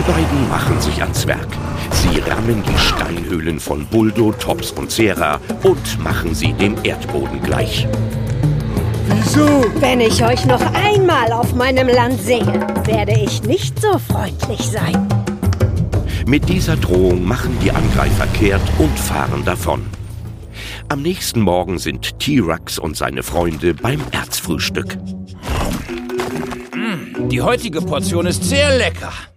Die beiden machen sich ans Werk. Sie rammen die Steinhöhlen von Buldo, Tops und Zera und machen sie dem Erdboden gleich. Wieso? Wenn ich euch noch einmal auf meinem Land sehe, werde ich nicht so freundlich sein. Mit dieser Drohung machen die Angreifer kehrt und fahren davon. Am nächsten Morgen sind T-Rex und seine Freunde beim Erzfrühstück. Die heutige Portion ist sehr lecker.